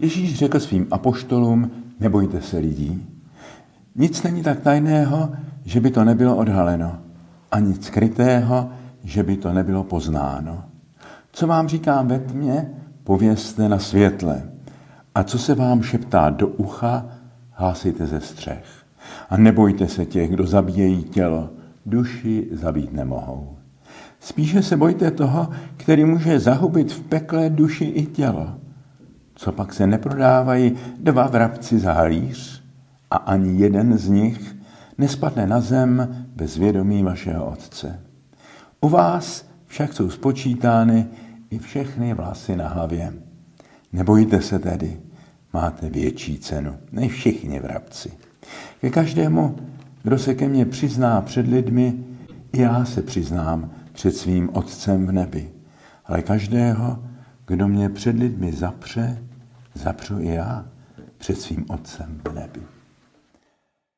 Ježíš řekl svým apoštolům, nebojte se lidí. Nic není tak tajného, že by to nebylo odhaleno. A nic skrytého, že by to nebylo poznáno. Co vám říkám ve tmě, povězte na světle. A co se vám šeptá do ucha, hlásejte ze střech. A nebojte se těch, kdo zabíjejí tělo, duši zabít nemohou. Spíše se bojte toho, který může zahubit v pekle duši i tělo. Co pak se neprodávají 2 vrabci za halíř a ani jeden z nich nespadne na zem bez vědomí vašeho Otce. U vás však jsou spočítány i všechny vlasy na hlavě. Nebojte se tedy, máte větší cenu než všichni vrabci. Ke každému, kdo se ke mně přizná před lidmi, i já se přiznám před svým Otcem v nebi. Ale každého, kdo mě před lidmi zapře, zapřu i já před svým Otcem v nebi.